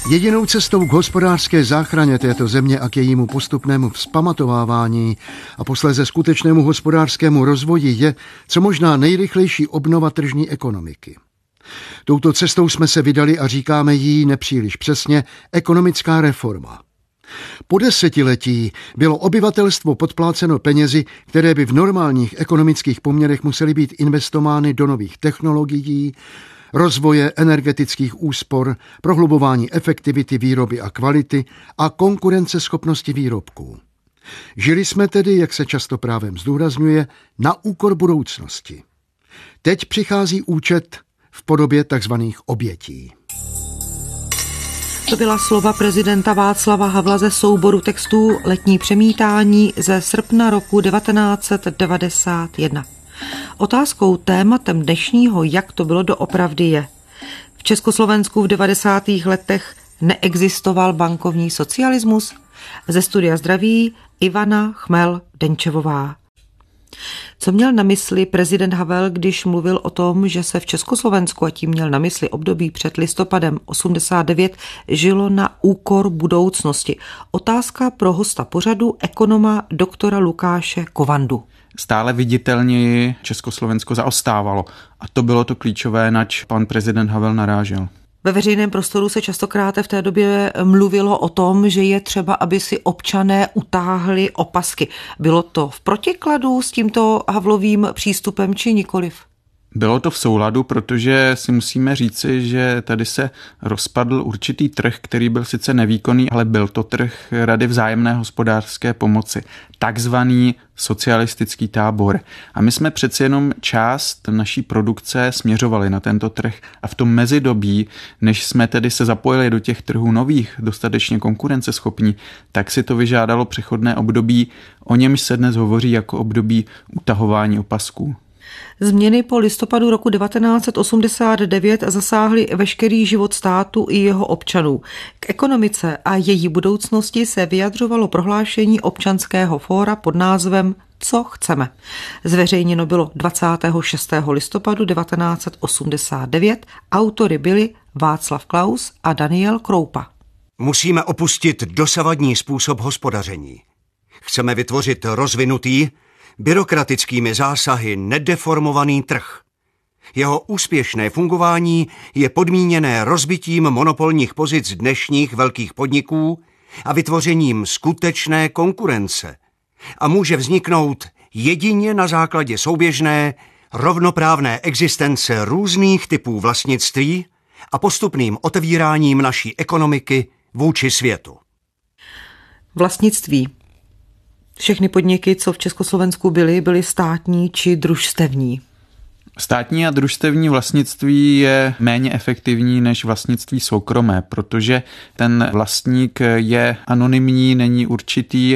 Jedinou cestou k hospodářské záchraně této země a k jejímu postupnému vzpamatovávání a posléze skutečnému hospodářskému rozvoji je co možná nejrychlejší obnova tržní ekonomiky. Touto cestou jsme se vydali a říkáme jí nepříliš přesně ekonomická reforma. Po desetiletí bylo obyvatelstvo podpláceno penězi, které by v normálních ekonomických poměrech musely být investovány do nových technologií, rozvoje energetických úspor, prohlubování efektivity výroby a kvality a konkurenceschopnosti výrobků. Žili jsme tedy, jak se často právem zdůrazňuje, na úkor budoucnosti. Teď přichází účet v podobě takzvaných obětí. To byla slova prezidenta Václava Havla ze souboru textů Letní přemítání ze srpna roku 1991. Otázkou, tématem dnešního, jak to bylo doopravdy, je: v Československu v 90. letech neexistoval bankovní socialismus? Ze studia zdraví Ivana Chmel-Denčevová. Co měl na mysli prezident Havel, když mluvil o tom, že se v Československu, a tím měl na mysli období před listopadem 89, žilo na úkor budoucnosti? Otázka pro hosta pořadu, ekonoma doktora Lukáše Kovandu. Stále viditelněji Československo zaostávalo a to bylo to klíčové, nač pan prezident Havel narážel. Ve veřejném prostoru se častokrát v té době mluvilo o tom, že je třeba, aby si občané utáhli opasky. Bylo to v protikladu s tímto Havlovým přístupem či nikoliv? Bylo to v souladu, protože si musíme říci, že tady se rozpadl určitý trh, který byl sice nevýkonný, ale byl to trh Rady vzájemné hospodářské pomoci, takzvaný socialistický tábor. A my jsme přeci jenom část naší produkce směřovali na tento trh a v tom mezidobí, než jsme tedy se zapojili do těch trhů nových, dostatečně konkurenceschopní, tak si to vyžádalo přechodné období, o němž se dnes hovoří jako období utahování opasků. Změny po listopadu roku 1989 zasáhly veškerý život státu i jeho občanů. K ekonomice a její budoucnosti se vyjadřovalo prohlášení občanského fóra pod názvem Co chceme. Zveřejněno bylo 26. listopadu 1989. Autory byli Václav Klaus a Daniel Kroupa. Musíme opustit dosavadní způsob hospodaření. Chceme vytvořit rozvinutý, byrokratickými zásahy nedeformovaný trh. Jeho úspěšné fungování je podmíněné rozbitím monopolních pozic dnešních velkých podniků a vytvořením skutečné konkurence a může vzniknout jedině na základě souběžné, rovnoprávné existence různých typů vlastnictví a postupným otevíráním naší ekonomiky vůči světu. Vlastnictví. Všechny podniky, co v Československu byly státní či družstevní. Státní a družstevní vlastnictví je méně efektivní než vlastnictví soukromé, protože ten vlastník je anonymní, není určitý,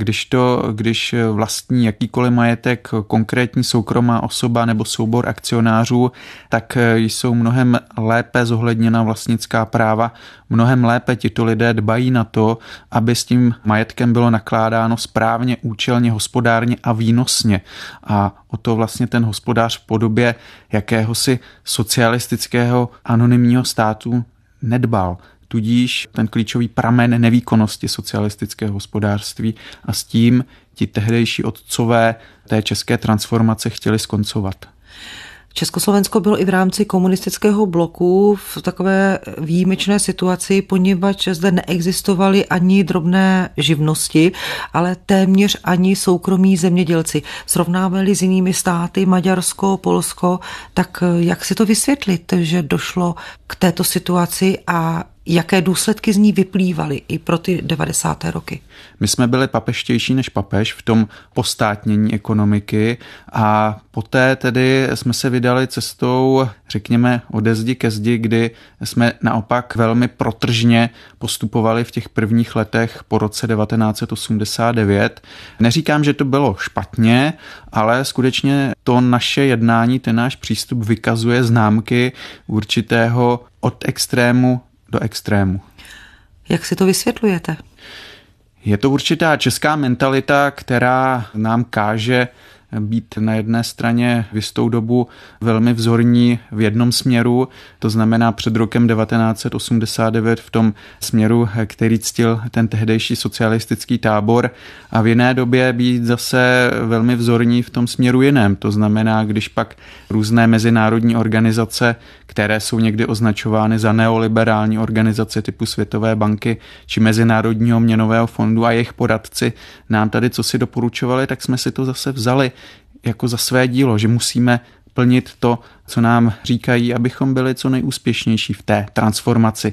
když vlastní jakýkoliv majetek konkrétní soukromá osoba nebo soubor akcionářů, tak jsou mnohem lépe zohledněna vlastnická práva, mnohem lépe tito lidé dbají na to, aby s tím majetkem bylo nakládáno správně, účelně, hospodárně a výnosně. A o to vlastně ten hospodář v podobě jakéhosi socialistického anonymního státu nedbal. Tudíž ten klíčový pramen nevýkonnosti socialistického hospodářství a s tím ti tehdejší otcové té české transformace chtěli skoncovat. Československo bylo i v rámci komunistického bloku v takové výjimečné situaci, poněvadž zde neexistovaly ani drobné živnosti, ale téměř ani soukromí zemědělci. Srovnávali s jinými státy, Maďarsko, Polsko, tak jak si to vysvětlit, že došlo k této situaci a jaké důsledky z ní vyplývaly i pro ty 90. roky? My jsme byli papeštější než papež v tom postátnění ekonomiky a poté tedy jsme se vydali cestou, řekněme, ode zdi ke zdi, kdy jsme naopak velmi protržně postupovali v těch prvních letech po roce 1989. Neříkám, že to bylo špatně, ale skutečně to naše jednání, ten náš přístup vykazuje známky určitého od extrému do extrému. Jak si to vysvětlujete? Je to určitá česká mentalita, která nám káže být na jedné straně v jistou dobu velmi vzorní v jednom směru, to znamená před rokem 1989 v tom směru, který ctil ten tehdejší socialistický tábor, a v jiné době být zase velmi vzorní v tom směru jiném. To znamená, když pak různé mezinárodní organizace, které jsou někdy označovány za neoliberální organizace typu Světové banky či Mezinárodního měnového fondu a jejich poradci nám tady co si doporučovali, tak jsme si to zase vzali jako za své dílo, že musíme plnit to, co nám říkají, abychom byli co nejúspěšnější v té transformaci.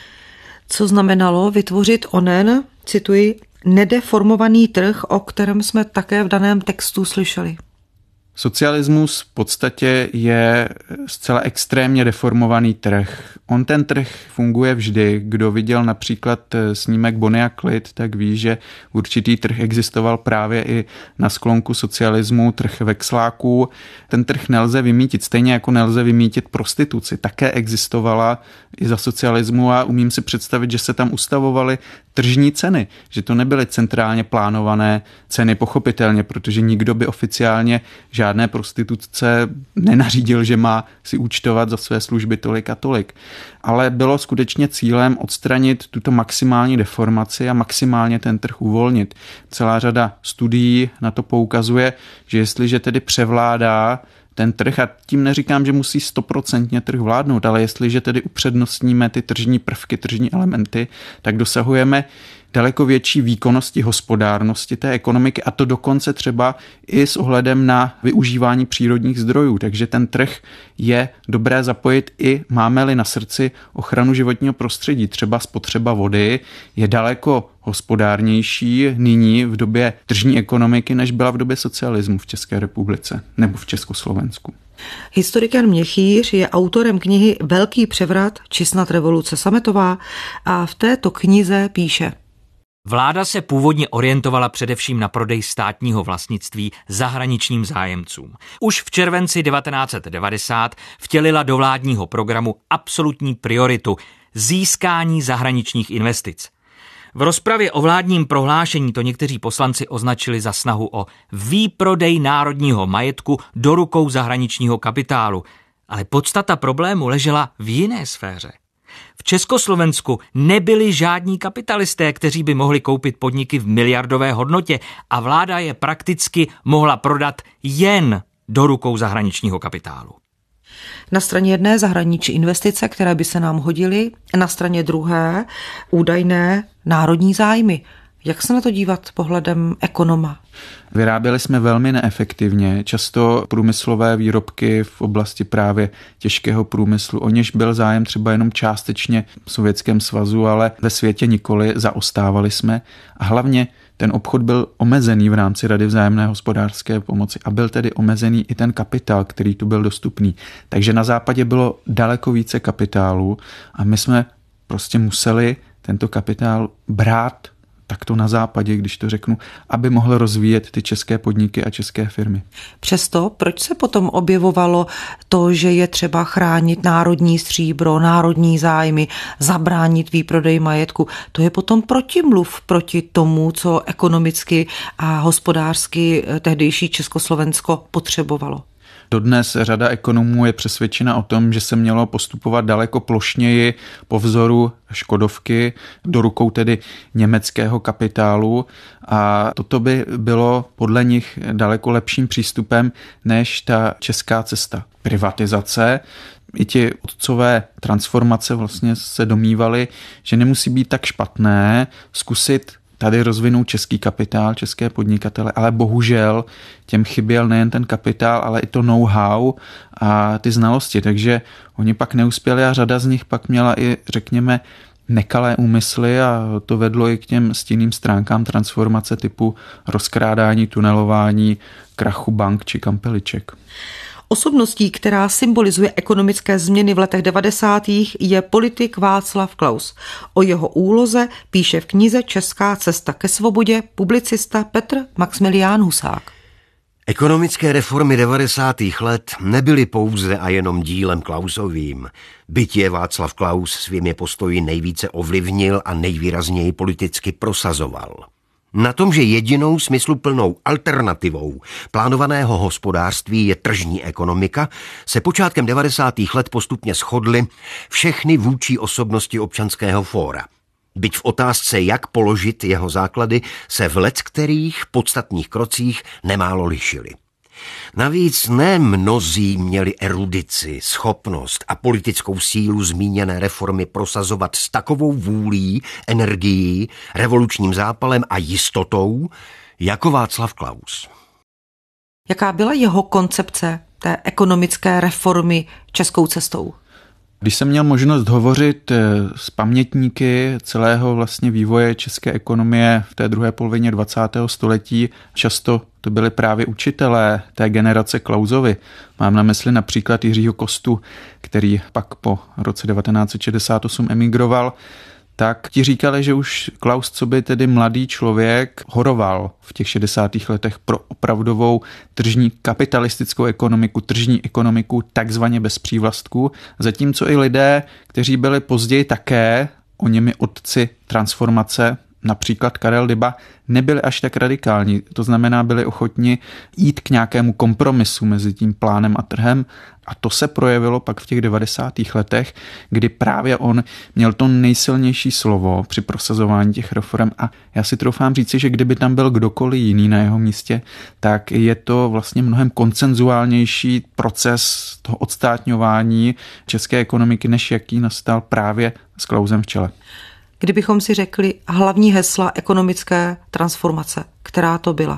Co znamenalo vytvořit onen, cituji, nedeformovaný trh, o kterém jsme také v daném textu slyšeli? Socialismus v podstatě je zcela extrémně deformovaný trh. On ten trh funguje vždy. Kdo viděl například snímek Bonnie a Clyde, tak ví, že určitý trh existoval právě i na sklonku socialismu, trh veksláků. Ten trh nelze vymýtit, stejně jako nelze vymýtit prostituci. Také existovala i za socialismu a umím si představit, že se tam ustavovaly tržní ceny, že to nebyly centrálně plánované ceny pochopitelně, protože nikdo by oficiálně žádné prostitutce nenařídil, že má si účtovat za své služby tolik a tolik. Ale bylo skutečně cílem odstranit tuto maximální deformaci a maximálně ten trh uvolnit. Celá řada studií na to poukazuje, že jestliže tedy převládá ten trh, a tím neříkám, že musí 100% trh vládnout, ale jestliže tedy upřednostníme ty tržní prvky, tržní elementy, tak dosahujeme daleko větší výkonnosti, hospodárnosti té ekonomiky, a to dokonce třeba i s ohledem na využívání přírodních zdrojů. Takže ten trh je dobré zapojit i, máme-li na srdci ochranu životního prostředí. Třeba spotřeba vody je daleko hospodárnější nyní v době tržní ekonomiky, než byla v době socialismu v České republice nebo v Československu. Historik Jan Měchýř je autorem knihy Velký převrat či snad revoluce sametová a v této knize píše: Vláda se původně orientovala především na prodej státního vlastnictví zahraničním zájemcům. Už v červenci 1990 vtělila do vládního programu absolutní prioritu získání zahraničních investic. V rozpravě o vládním prohlášení to někteří poslanci označili za snahu o výprodej národního majetku do rukou zahraničního kapitálu, ale podstata problému ležela v jiné sféře. V Československu nebyli žádní kapitalisté, kteří by mohli koupit podniky v miliardové hodnotě, a vláda je prakticky mohla prodat jen do rukou zahraničního kapitálu. Na straně jedné zahraniční investice, které by se nám hodily, na straně druhé údajné národní zájmy. Jak se na to dívat pohledem ekonoma? Vyráběli jsme velmi neefektivně, často průmyslové výrobky v oblasti právě těžkého průmyslu, o něž byl zájem třeba jenom částečně v Sovětském svazu, ale ve světě nikoli, zaostávali jsme a hlavně ten obchod byl omezený v rámci Rady vzájemné hospodářské pomoci a byl tedy omezený i ten kapitál, který tu byl dostupný. Takže na západě bylo daleko více kapitálu a my jsme prostě museli tento kapitál brát takto na západě, když to řeknu, aby mohl rozvíjet ty české podniky a české firmy. Přesto, proč se potom objevovalo to, že je třeba chránit národní stříbro, národní zájmy, zabránit výprodej majetku? To je potom protimluv proti tomu, co ekonomicky a hospodářsky tehdejší Československo potřebovalo. Dodnes řada ekonomů je přesvědčena o tom, že se mělo postupovat daleko plošněji po vzoru Škodovky do rukou tedy německého kapitálu a toto by bylo podle nich daleko lepším přístupem než ta česká cesta privatizace. I ti otcové transformace vlastně se domnívali, že nemusí být tak špatné zkusit tady rozvinout český kapitál, české podnikatele, ale bohužel těm chyběl nejen ten kapitál, ale i to know-how a ty znalosti, takže oni pak neuspěli a řada z nich pak měla i, řekněme, nekalé úmysly a to vedlo i k těm stinným stránkám transformace typu rozkrádání, tunelování, krachu bank či kampeliček. Osobností, která symbolizuje ekonomické změny v letech 90. je politik Václav Klaus. O jeho úloze píše v knize Česká cesta ke svobodě publicista Petr Maxmilián Husák. Ekonomické reformy 90. let nebyly pouze a jenom dílem Klausovým. Byť je Václav Klaus svými postoji nejvíce ovlivnil a nejvýrazněji politicky prosazoval. Na tom, že jedinou smysluplnou alternativou plánovaného hospodářství je tržní ekonomika, se počátkem 90. let postupně shodly všechny vůdčí osobnosti Občanského fóra. Byť v otázce, jak položit jeho základy, se v leckterých podstatných krocích nemálo lišily. Navíc ne mnozí měli erudici, schopnost a politickou sílu zmíněné reformy prosazovat s takovou vůlí, energií, revolučním zápalem a jistotou, jako Václav Klaus. Jaká byla jeho koncepce té ekonomické reformy českou cestou? Když jsem měl možnost hovořit s pamětníky celého vlastně vývoje české ekonomie v té druhé polovině 20. století, často to byli právě učitelé té generace Klausovy. Mám na mysli například Jiřího Kostu, který pak po roce 1968 emigroval, tak ti říkali, že už Klaus, co by tedy mladý člověk, horoval v těch 60. letech pro opravdovou tržní kapitalistickou ekonomiku, tržní ekonomiku takzvaně bez přívlastků, zatímco i lidé, kteří byli později také o němi otci transformace, například Karel Dyba, nebyli až tak radikální. To znamená, byli ochotni jít k nějakému kompromisu mezi tím plánem a trhem a to se projevilo pak v těch 90. letech, kdy právě on měl to nejsilnější slovo při prosazování těch reform a já si troufám říci, že kdyby tam byl kdokoliv jiný na jeho místě, tak je to vlastně mnohem konsenzuálnější proces toho odstátňování české ekonomiky, než jaký nastal právě s Klausem v čele. Kdybychom si řekli hlavní hesla ekonomické transformace, která to byla?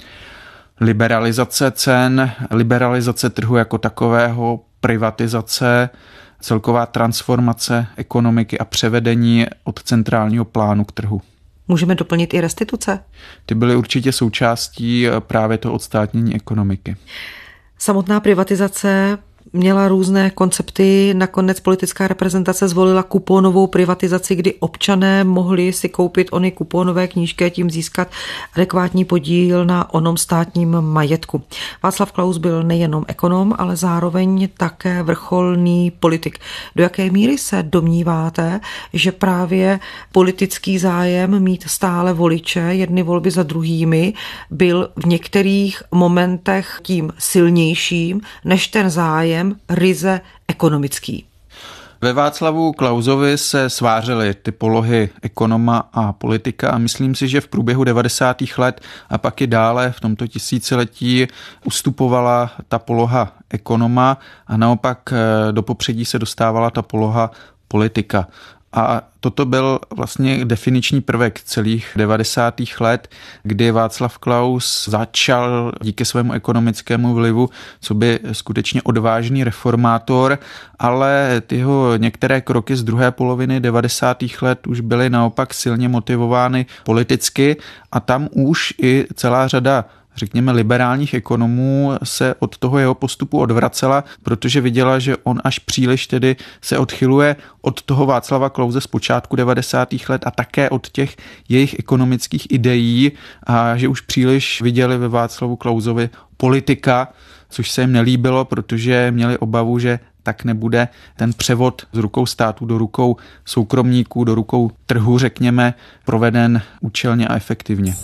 Liberalizace cen, liberalizace trhu jako takového, privatizace, celková transformace ekonomiky a převedení od centrálního plánu k trhu. Můžeme doplnit i restituce? Ty byly určitě součástí právě toho odstátnění ekonomiky. Samotná privatizace měla různé koncepty, nakonec politická reprezentace zvolila kuponovou privatizaci, kdy občané mohli si koupit ony kuponové knížky a tím získat adekvátní podíl na onom státním majetku. Václav Klaus byl nejenom ekonom, ale zároveň také vrcholný politik. Do jaké míry se domníváte, že právě politický zájem mít stále voliče, jedny volby za druhými, byl v některých momentech tím silnějším než ten zájem ryze ekonomický? Ve Václavu Klausovi se svářily ty polohy ekonoma a politika a myslím si, že v průběhu 90. let a pak i dále v tomto tisíciletí ustupovala ta poloha ekonoma a naopak do popředí se dostávala ta poloha politika. A toto byl vlastně definiční prvek celých 90. let, kdy Václav Klaus začal díky svému ekonomickému vlivu, co by skutečně odvážný reformátor, ale jeho některé kroky z druhé poloviny 90. let už byly naopak silně motivovány politicky a tam už i celá řada řekněme liberálních ekonomů se od toho jeho postupu odvracela, protože viděla, že on až příliš tedy se odchyluje od toho Václava Klause z počátku 90. let a také od těch jejich ekonomických ideí a že už příliš viděli ve Václavu Klausovi politika, což se jim nelíbilo, protože měli obavu, že tak nebude ten převod z rukou státu do rukou soukromníků, do rukou trhu, řekněme, proveden účelně a efektivně.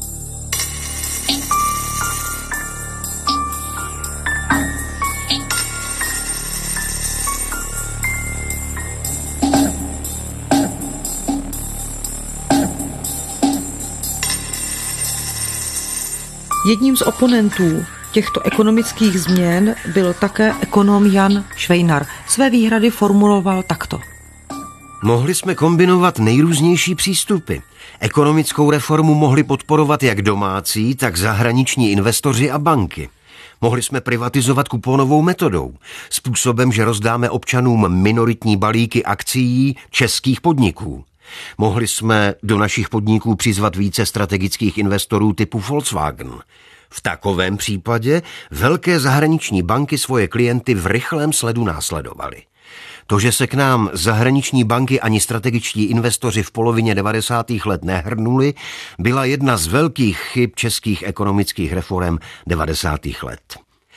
Jedním z oponentů těchto ekonomických změn byl také ekonom Jan Švejnar. Své výhrady formuloval takto. Mohli jsme kombinovat nejrůznější přístupy. Ekonomickou reformu mohli podporovat jak domácí, tak zahraniční investoři a banky. Mohli jsme privatizovat kuponovou metodou, způsobem, že rozdáme občanům minoritní balíky akcií českých podniků. Mohli jsme do našich podniků přizvat více strategických investorů typu Volkswagen. V takovém případě velké zahraniční banky svoje klienty v rychlém sledu následovaly. To, že se k nám zahraniční banky ani strategičtí investoři v polovině 90. let nehrnuli, byla jedna z velkých chyb českých ekonomických reforem 90. let.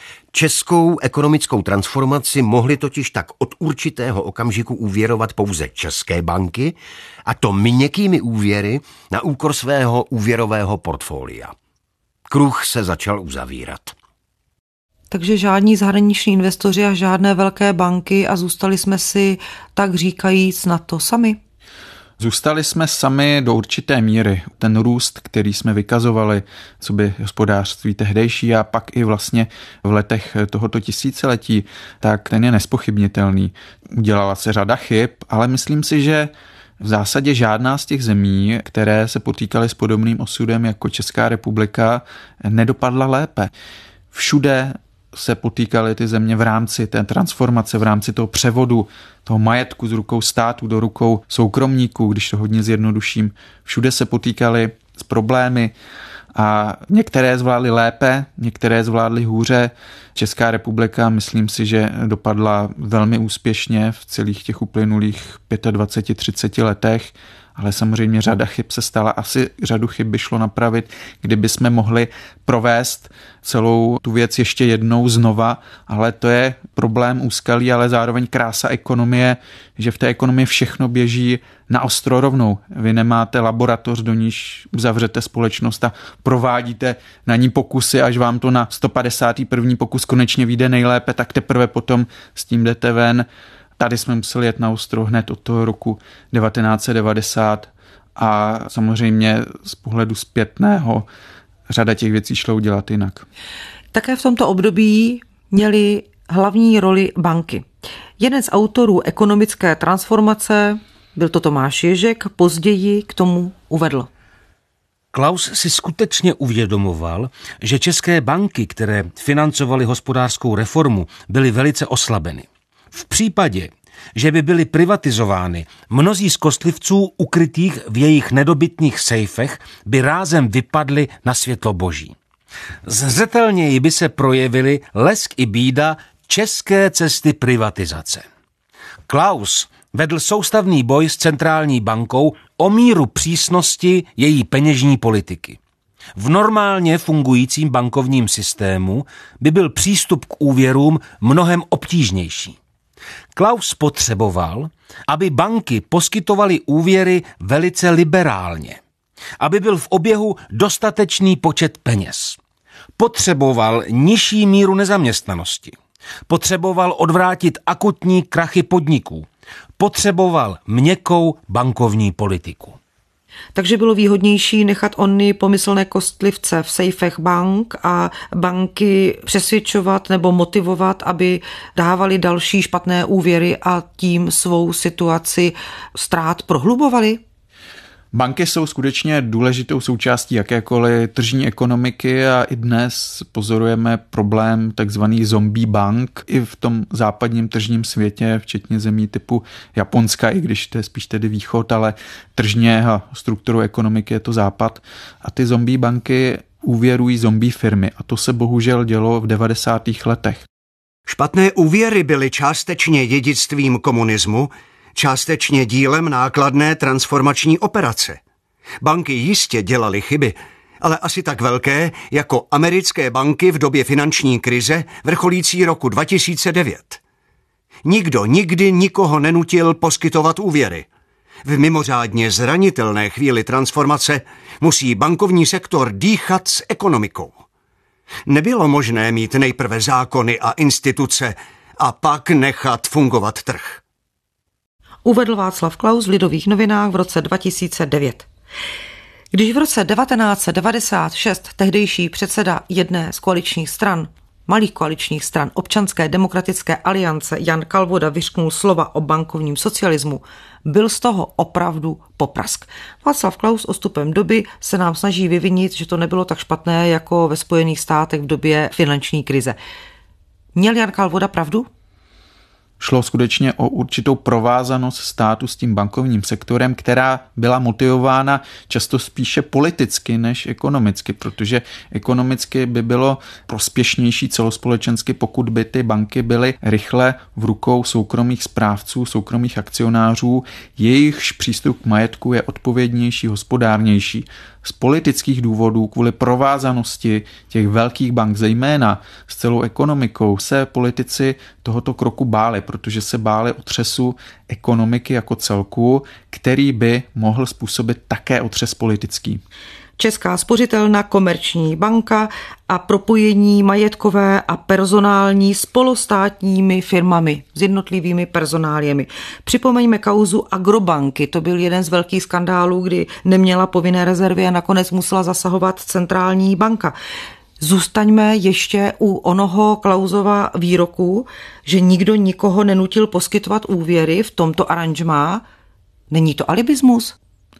Českou ekonomickou transformaci mohly totiž tak od určitého okamžiku úvěrovat pouze české banky, a to měkkými úvěry na úkor svého úvěrového portfolia. Kruh se začal uzavírat. Takže žádní zahraniční investoři a žádné velké banky a zůstali jsme si, tak říkajíc, na to sami. Zůstali jsme sami do určité míry. Ten růst, který jsme vykazovali, co by hospodářství tehdejší a pak i vlastně v letech tohoto tisíciletí, tak ten je nespochybnitelný. Udělala se řada chyb, ale myslím si, že v zásadě žádná z těch zemí, které se potýkaly s podobným osudem jako Česká republika, nedopadla lépe. Všude se potýkaly ty země v rámci té transformace, v rámci toho převodu, toho majetku z rukou státu do rukou soukromníků, když to hodně zjednoduším. Všude se potýkaly s problémy a některé zvládly lépe, některé zvládly hůře. Česká republika, myslím si, že dopadla velmi úspěšně v celých těch uplynulých 25-30 letech, ale samozřejmě řada chyb se stala. Asi řadu chyb by šlo napravit, kdyby jsme mohli provést celou tu věc ještě jednou znova, ale to je problém úskalí, ale zároveň krása ekonomie, že v té ekonomii všechno běží na ostro rovnou. Vy nemáte laboratoř, do níž uzavřete společnost a provádíte na ní pokusy, až vám to na 151. pokus konečně vyjde nejlépe, tak teprve potom s tím jdete ven. Tady jsme museli jet na ostro hned od toho roku 1990 a samozřejmě z pohledu zpětného řada těch věcí šlo udělat jinak. Také v tomto období měly hlavní roli banky. Jeden z autorů ekonomické transformace, byl to Tomáš Ježek, později k tomu uvedl. Klaus si skutečně uvědomoval, že české banky, které financovaly hospodářskou reformu, byly velice oslabeny. V případě, že by byly privatizovány, mnozí z kostlivců ukrytých v jejich nedobytných sejfech by rázem vypadli na světlo boží. Zřetelněji by se projevily lesk i bída české cesty privatizace. Klaus vedl soustavný boj s centrální bankou o míru přísnosti její peněžní politiky. V normálně fungujícím bankovním systému by byl přístup k úvěrům mnohem obtížnější. Klaus potřeboval, aby banky poskytovaly úvěry velice liberálně, aby byl v oběhu dostatečný počet peněz. Potřeboval nižší míru nezaměstnanosti. Potřeboval odvrátit akutní krachy podniků. Potřeboval měkkou bankovní politiku. Takže bylo výhodnější nechat ony pomyslné kostlivce v sejfech bank a banky přesvědčovat nebo motivovat, aby dávali další špatné úvěry a tím svou situaci ztrát prohlubovali? Banky jsou skutečně důležitou součástí jakékoliv tržní ekonomiky a i dnes pozorujeme problém takzvaných zombie bank i v tom západním tržním světě, včetně zemí typu Japonska, i když to je spíš tedy východ, ale tržně a strukturou ekonomiky je to západ. A ty zombie banky úvěrují zombie firmy a to se bohužel dělo v 90. letech. Špatné úvěry byly částečně dědictvím komunismu, částečně dílem nákladné transformační operace. Banky jistě dělaly chyby, ale asi tak velké jako americké banky v době finanční krize vrcholící roku 2009. Nikdo nikdy nikoho nenutil poskytovat úvěry. V mimořádně zranitelné chvíli transformace musí bankovní sektor dýchat s ekonomikou. Nebylo možné mít nejprve zákony a instituce a pak nechat fungovat trh. Uvedl Václav Klaus v Lidových novinách v roce 2009. Když v roce 1996 tehdejší předseda jedné z koaličních stran, malých koaličních stran Občanské demokratické aliance Jan Kalvoda vyřknul slova o bankovním socialismu, byl z toho opravdu poprask. Václav Klaus odstupem doby se nám snaží vyvinit, že to nebylo tak špatné jako ve Spojených státech v době finanční krize. Měl Jan Kalvoda pravdu? Šlo skutečně o určitou provázanost státu s tím bankovním sektorem, která byla motivována často spíše politicky než ekonomicky, protože ekonomicky by bylo prospěšnější celospolečensky, pokud by ty banky byly rychle v rukou soukromých správců, soukromých akcionářů, jejichž přístup k majetku je odpovědnější, hospodárnější. Z politických důvodů, kvůli provázanosti těch velkých bank, zejména s celou ekonomikou, se politici tohoto kroku báli, protože se báli otřesu ekonomiky jako celku, který by mohl způsobit také otřes politický. Česká spořitelna, Komerční banka a propojení majetkové a personální s polostátními firmami, s jednotlivými personáliemi. Připomeňme kauzu Agrobanky, to byl jeden z velkých skandálů, kdy neměla povinné rezervy a nakonec musela zasahovat centrální banka. Zůstaňme ještě u onoho Klausova výroku, že nikdo nikoho nenutil poskytovat úvěry v tomto aranžmá. Není to alibismus?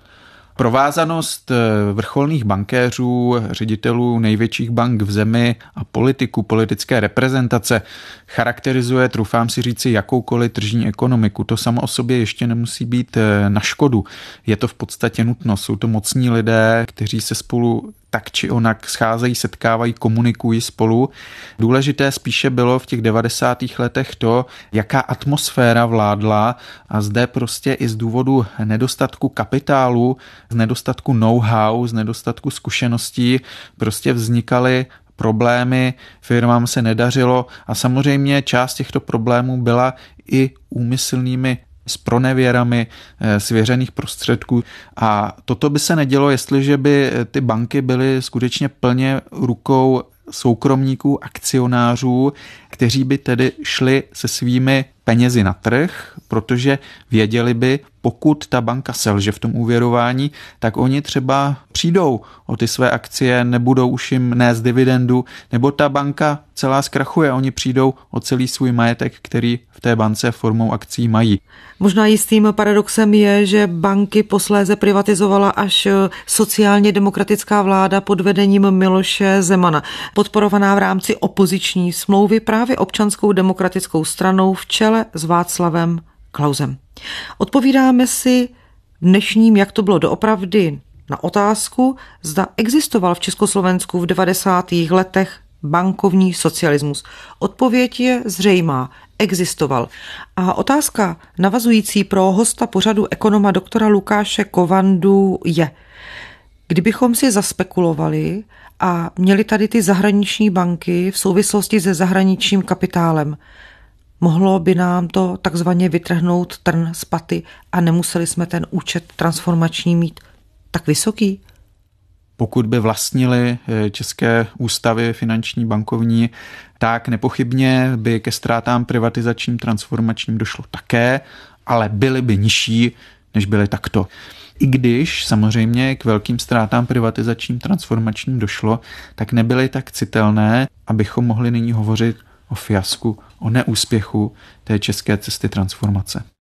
Provázanost vrcholných bankéřů, ředitelů největších bank v zemi a politiků, politické reprezentace charakterizuje, troufám si říci, jakoukoliv tržní ekonomiku. To samo o sobě ještě nemusí být na škodu. Je to v podstatě nutnost. Jsou to mocní lidé, kteří se spolu tak či onak scházejí, setkávají, komunikují spolu. Důležité spíše bylo v těch 90. letech to, jaká atmosféra vládla a zde prostě i z důvodu nedostatku kapitálu, z nedostatku know-how, z nedostatku zkušeností prostě vznikaly problémy, firmám se nedařilo a samozřejmě část těchto problémů byla i úmyslnými s pronevěrami svěřených prostředků. A toto by se nedělo, jestliže by ty banky byly skutečně plně rukou soukromníků, akcionářů, kteří by tedy šli se svými penězi na trh, protože věděli by, pokud ta banka selže v tom úvěrování, tak oni třeba přijdou o ty své akcie, nebudou už jim nést dividendu, nebo ta banka celá zkrachuje, oni přijdou o celý svůj majetek, který v té bance formou akcí mají. Možná jistým paradoxem je, že banky posléze privatizovala až sociálně demokratická vláda pod vedením Miloše Zemana, podporovaná v rámci opoziční smlouvy právě Občanskou demokratickou stranou v čele s Václavem Klausem. Odpovídáme si dnešním, jak to bylo doopravdy, na otázku, zda existoval v Československu v 90. letech bankovní socialismus. Odpověď je zřejmá. Existoval. A otázka navazující pro hosta pořadu ekonoma doktora Lukáše Kovandu je, kdybychom si zaspekulovali a měli tady ty zahraniční banky v souvislosti se zahraničním kapitálem, mohlo by nám to takzvaně vytrhnout trn z paty a nemuseli jsme ten účet transformační mít tak vysoký? Pokud by vlastnili české ústavy finanční, bankovní, tak nepochybně by ke ztrátám privatizačním, transformačním došlo také, ale byly by nižší, než byly takto. I když samozřejmě k velkým ztrátám privatizačním, transformačním došlo, tak nebyly tak citelné, abychom mohli nyní hovořit o fiasku, o neúspěchu té české cesty transformace.